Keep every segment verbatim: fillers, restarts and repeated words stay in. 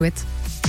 Alouette.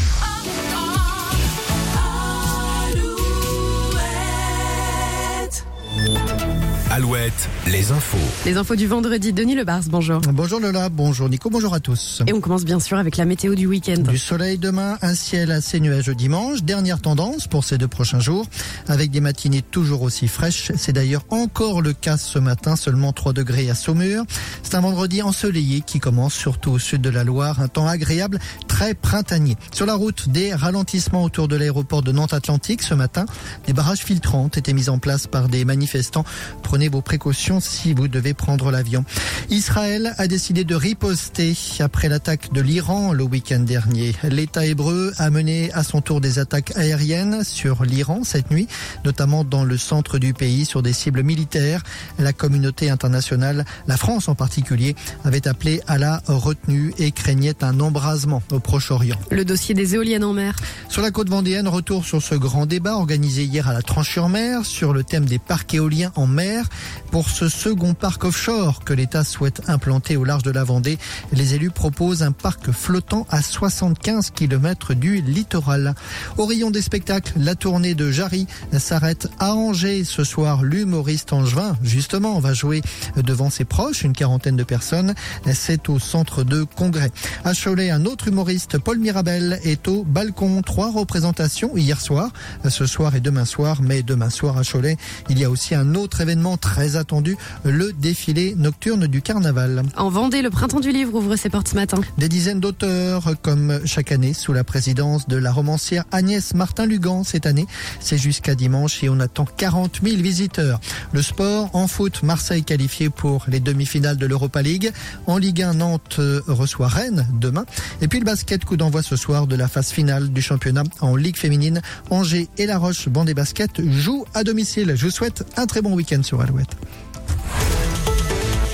Alouette, les infos. Les infos du vendredi, Denis Lebars, bonjour. Bonjour Lola, bonjour Nico, bonjour à tous. Et on commence bien sûr avec la météo du week-end. Du soleil demain, un ciel assez nuageux dimanche. Dernière tendance pour ces deux prochains jours, avec des matinées toujours aussi fraîches. C'est d'ailleurs encore le cas ce matin, seulement trois degrés à Saumur. C'est un vendredi ensoleillé qui commence surtout au sud de la Loire. Un temps agréable, très printanier. Sur la route, des ralentissements autour de l'aéroport de Nantes-Atlantique ce matin. Des barrages filtrants ont été mis en place par des manifestants. Prenez vos précautions si vous devez prendre l'avion. Israël a décidé de riposter après l'attaque de l'Iran le week-end dernier. L'État hébreu a mené à son tour des attaques aériennes sur l'Iran cette nuit, notamment dans le centre du pays sur des cibles militaires. La communauté internationale, la France en particulier, avait appelé à la retenue et craignait un embrasement au Proche-Orient. Le dossier des éoliennes en mer. Sur la côte vendéenne, retour sur ce grand débat organisé hier à la Tranche-sur-Mer sur le thème des parcs éoliens en mer. Pour ce second parc offshore que l'État souhaite implanter au large de la Vendée, les élus proposent un parc flottant à soixante-quinze kilomètres du littoral. Au rayon des spectacles, la tournée de Jarry s'arrête à Angers. Ce soir, l'humoriste angevin, justement, va jouer devant ses proches, une quarantaine de personnes. C'est au centre de congrès. À Cholet, un autre humoriste, Paul Mirabel, est au balcon. Trois représentations hier soir, ce soir et demain soir. Mais demain soir à Cholet, il y a aussi un autre événement très attendu, le défilé nocturne du carnaval. En Vendée, le printemps du livre ouvre ses portes ce matin. Des dizaines d'auteurs, comme chaque année, sous la présidence de la romancière Agnès Martin-Lugan cette année. C'est jusqu'à dimanche et on attend quarante mille visiteurs. Le sport, en foot, Marseille qualifié pour les demi-finales de l'Europa League. En Ligue un, Nantes reçoit Rennes demain. Et puis le basket, coup d'envoi ce soir de la phase finale du championnat en Ligue féminine. Angers et La Roche Vendée Basket jouent à domicile. Je vous souhaite un très bon week-end sur Alouette.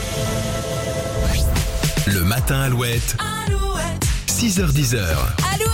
Le matin Alouette, Alouette. six heures dix.